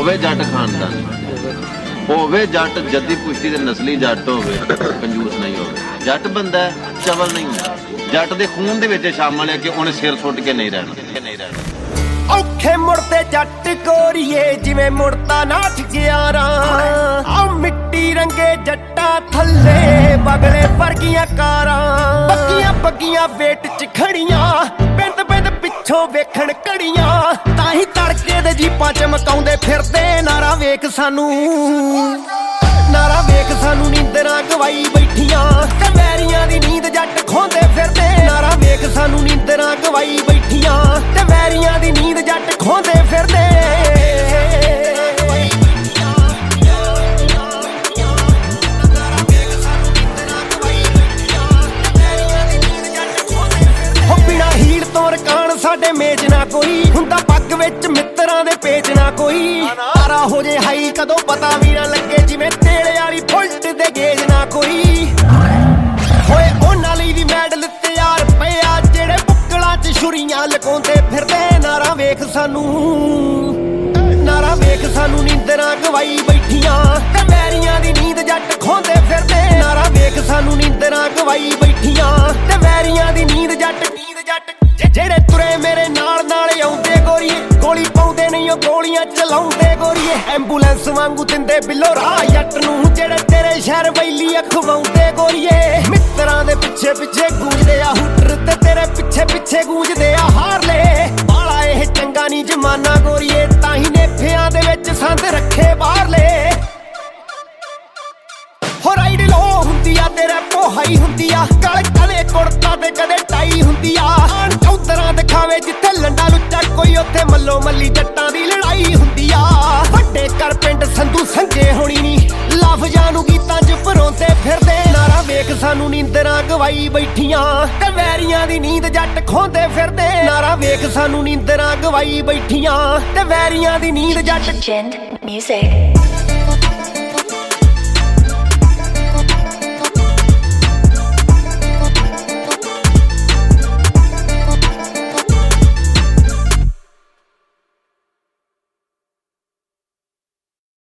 ਹੋਵੇ ਜੱਟ ਖਾਨਦਾਨ, ਹੋਵੇ ਜੱਟ ਜੱਦੀ ਪੁਸ਼ਤੀ ਤੇ ਨਸਲੀ ਜੱਟ ਹੋਵੇ, ਕੰਜੂਸ ਨਹੀਂ ਹੋਵੇ। ਜੱਟ ਬੰਦਾ ਚਵਲ ਨਹੀਂ ਹੁੰਦਾ, ਜੱਟ ਦੇ ਖੂਨ ਦੇ ਵਿੱਚ ਸ਼ਾਮਲ ਹੈ ਕਿ ਉਹਨੇ ਸਿਰ ਸੁੱਟ ਕੇ ਨਹੀਂ ਰਹਿਣਾ। ਔਖੇ ਮੁੜਦੇ ਜੱਟ ਗੋਰੀਏ ਜਿਵੇਂ ਮੁੜਦਾ ਨਾਠ ਗਿਆਰਾਂ, ਆ ਮਿੱਟੀ ਰੰਗੇ ਜੱਟਾਂ ਥੱਲੇ ਬਗਲੇ ਵਰਗੀਆਂ ਕਾਰਾਂ, ਬੱਗੀਆਂ ਬੱਗੀਆਂ ਵੇਟ ਚ ਖੜੀਆਂ, ਬਿੰਦ ਬਿੰਦ ਪਿੱਛੋਂ ਵੇਖਣ ਘੜੀਆਂ, ਤਾਂ ਹੀ ਤੜਕੇ ਦੇ ਜੀਪਾਂ ਚਮਕਾਉਂਦੇ ਫਿਰਦੇ। ਨਾਰਾ ਵੇਖ ਸਾਨੂੰ, ਨਾਰਾ ਵੇਖ ਸਾਨੂੰ, ਨੀਂਦਰਾਂ ਗਵਾਈ ਬੈਠੀਆਂ ਤੇ ਵੈਰੀਆਂ ਦੀ ਨੀਂਦ ਜੱਟ ਖੋਂਦੇ ਫਿਰਦੇ। ਨਾਰਾ ਵੇਖ ਸਾਨੂੰ, ਨੀਂਦਰਾਂ ਗਵਾਈ ਬੈਠੀਆਂ ਤੇ ਵੈਰੀਆਂ ਦੀ ਨੀਂਦ ਜੱਟ ਖੋਂਦੇ ਫਿਰਦੇ। ਹੋ ਬਿਨਾਂ ਹੀਲ ਤੋਂ ਰਕਾਨ ਸਾਡੇ ਮੇਜ ਨਾ ਕੋਈ ਹੁੰਦਾ, ਪੱਗ ਵਿੱਚ ਮਿੱਤਰਾਂ ਦੇ ਪੇਚ ਨਾ ਕੋਈ। ਤਾਰਾ ਹੋ ਜੇ ਹਾਈ ਕਦੋਂ ਪਤਾ ਵੀ ਨਾ ਲੱਗੇ, ਜਿਵੇਂ ਤੇਲੇ ਵਾਲੀ ਫੁਲਟ ਦੇ ਗੇਜ ਨਾ ਕੋਈ। ਹੋਏ ਉਹਨਾਂ ਲਈ ਵੀ ਮੈਡਲ ਤਿਆਰ ਪਿਆ, ਜਿਹੜੇ ਬੁੱਕਲਾਂ 'ਚ ਛੁਰੀਆਂ ਲਗਾਉਂਦੇ ਫਿਰਦੇ। ਨਾਰਾ ਵੇਖ ਸਾਨੂੰ, ਨਾਰਾ ਵੇਖ ਸਾਨੂੰ, ਨੀਂਦਰਾਂ ਗਵਾਈ ਬੈਠੀਆਂ ਤੇ ਵੈਰੀਆਂ ਦੀ ਨੀਂਦ ਜੱਟ ਖੋਂਦੇ ਫਿਰਦੇ। ਨਾਰਾ ਵੇਖ ਸਾਨੂੰ, ਨੀਂਦਰਾਂ ਗਵਾਈ ਬੈਠੀਆਂ ਤੇ ਵੈਰੀਆਂ ਦੀ ਨੀਂਦ ਜੱਟ ਜਿਹੜੇ ਤੁਰੇ ਮੇਰੇ ਨਾਲ ਨਾਲ ਆਉਂਦੇ ਗੋਰੀਏ, ਗੋਲੀ ਪਾਉਂਦੇ ਨਹੀਂ ਉਹ ਗੋਲੀਆਂ ਚਲਾਉਂਦੇ ਗੋਰੀਏ। ਐਂਬੂਲੈਂਸ ਵਾਂਗੂ ਦਿੰਦੇ ਬਿੱਲੋ ਰਾਹ ਜੱਟ ਨੂੰ, ਜਿਹੜੇ ਤੇਰੇ ਸ਼ਹਿਰ ਵੈਲੀ ਅਖਵਾਉਂਦੇ ਗੋਰੀਏ। ਮਿੱਤਰਾਂ ਦੇ ਪਿੱਛੇ ਪਿੱਛੇ ਗੂੰਜਦੇ ਆ ਹੂਟਰ ਤੇ ਤੇਰੇ ਪਿੱਛੇ ਪਿੱਛੇ ਗੂੰਜਦੇ ਆ ਹਾਰਲੇ। ਬਾਲਾ ਇਹ ਚੰਗਾ ਨਹੀਂ ਜਮਾਨਾ ਗੋਰੀਏ, ਤਾਂ ਹੀ ਨੇਫਿਆਂ ਦੇ ਵਿੱਚ ਸੰਦ ਰੱਖੇ ਬਾਹਰਲੇ। ਹੋ ਰਾਈਡ ਲੋ ਹੁੰਦੀ ਆ ਤੇਰੇ ਪੋਹਾਈ ਹੁੰਦੀ ਆ, ਕਾਲੇ ਕਾਲੇ ਕੁੜਤਾ ਤੇ ਕਦੇ ਟਾਈ ਹੁੰਦੀ ਆ। ਚੌਧਰਾਂ ਦਿਖਾਵੇ ਜਿੱਥੇ ਲੰਡਾ ਲੁੱਚਾ ਕੋਈ, ਉੱਥੇ ਮੱਲੋ ਮੱਲੀ ਜੱਟਾਂ ਦੀ ਲੜਾਈ ਹੁੰਦੀ ਆ। ਵੱਡੇ ਕਰ ਪਿੰਡ ਸੰਧੂ ਸੰਜੇ ਹੋਣੀ ਨੀ, ਲਫ਼ਜ਼ਾਂ ਨੂੰ ਗੀਤਾਂ 'ਚ ਪਰੋਂਦੇ ਫਿਰਦੇ। ਨਾਰਾ ਵੇਖ ਸਾਨੂੰ, ਨੀਂਦਰਾਂ ਗਵਾਈ ਬੈਠੀਆਂ ਤੇ ਵੈਰੀਆਂ ਦੀ ਨੀਂਦ ਜੱਟ ਖੋਂਦੇ ਫਿਰਦੇ। ਨਾਰਾ ਵੇਖ ਸਾਨੂੰ, ਨੀਂਦਰਾਂ ਗਵਾਈ ਬੈਠੀਆਂ ਤੇ ਵੈਰੀਆਂ ਦੀ ਨੀਂਦ ਜੱਟ। Gen Music